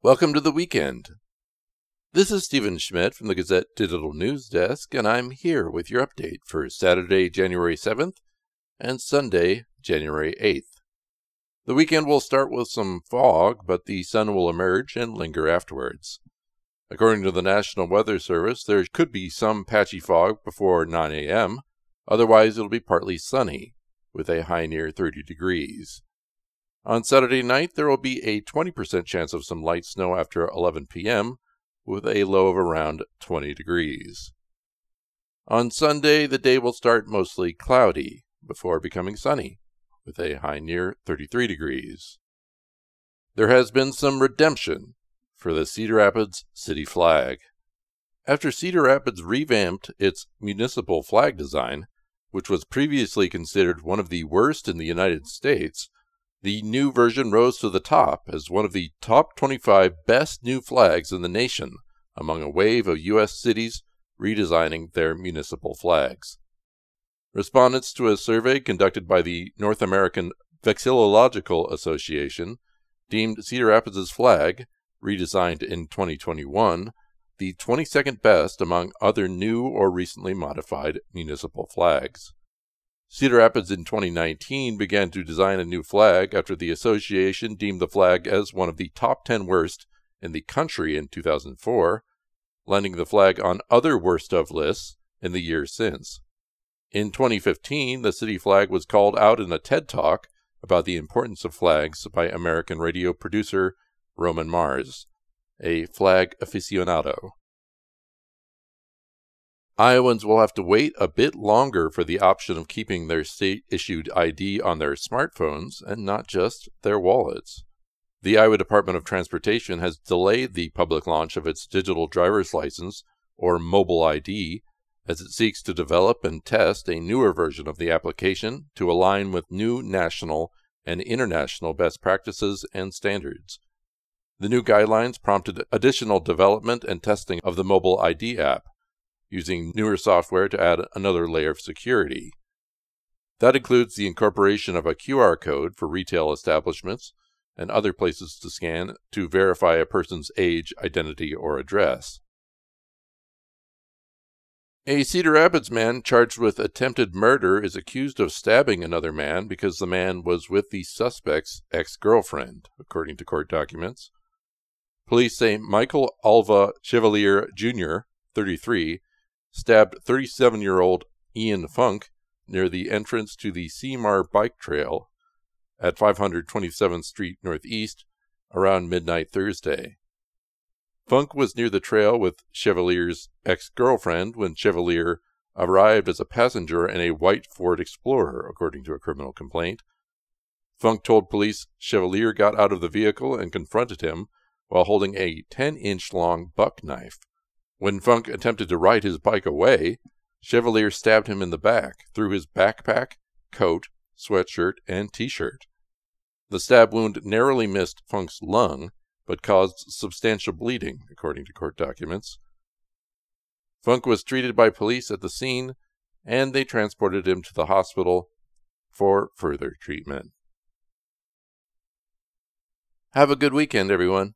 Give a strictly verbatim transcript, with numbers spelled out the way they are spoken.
Welcome to the weekend. This is Stephen Schmidt from the Gazette Digital News Desk, and I'm here with your update for Saturday, January seventh, and Sunday, January eighth. The weekend will start with some fog, but the sun will emerge and linger afterwards. According to the National Weather Service, there could be some patchy fog before nine a.m., otherwise it'll be partly sunny, with a high near thirty degrees. On Saturday night, there will be a twenty percent chance of some light snow after eleven p.m., with a low of around twenty degrees. On Sunday, the day will start mostly cloudy, before becoming sunny, with a high near thirty-three degrees. There has been some redemption for the Cedar Rapids city flag. After Cedar Rapids revamped its municipal flag design, which was previously considered one of the worst in the United States, the new version rose to the top as one of the top twenty-five best new flags in the nation, among a wave of U S cities redesigning their municipal flags. Respondents to a survey conducted by the North American Vexillological Association deemed Cedar Rapids' flag, redesigned in twenty twenty-one, the twenty-second best among other new or recently modified municipal flags. Cedar Rapids in twenty nineteen began to design a new flag after the association deemed the flag as one of the top ten worst in the country in two thousand four, landing the flag on other worst of lists in the years since. In twenty fifteen, the city flag was called out in a TED Talk about the importance of flags by American radio producer Roman Mars, a flag aficionado. Iowans will have to wait a bit longer for the option of keeping their state-issued I D on their smartphones and not just their wallets. The Iowa Department of Transportation has delayed the public launch of its digital driver's license, or mobile I D, as it seeks to develop and test a newer version of the application to align with new national and international best practices and standards. The new guidelines prompted additional development and testing of the mobile I D app, using newer software to add another layer of security. That includes the incorporation of a Q R code for retail establishments and other places to scan to verify a person's age, identity, or address. A Cedar Rapids man charged with attempted murder is accused of stabbing another man because the man was with the suspect's ex-girlfriend, according to court documents. Police say Michael Alva Chevalier Junior, thirty-three, stabbed thirty-seven-year-old Ian Funk near the entrance to the Seymour Bike Trail at five hundred twenty-seventh Street Northeast around midnight Thursday. Funk was near the trail with Chevalier's ex-girlfriend when Chevalier arrived as a passenger in a white Ford Explorer, according to a criminal complaint. Funk told police Chevalier got out of the vehicle and confronted him while holding a ten-inch long buck knife. When Funk attempted to ride his bike away, Chevalier stabbed him in the back through his backpack, coat, sweatshirt, and t-shirt. The stab wound narrowly missed Funk's lung, but caused substantial bleeding, according to court documents. Funk was treated by police at the scene, and they transported him to the hospital for further treatment. Have a good weekend, everyone.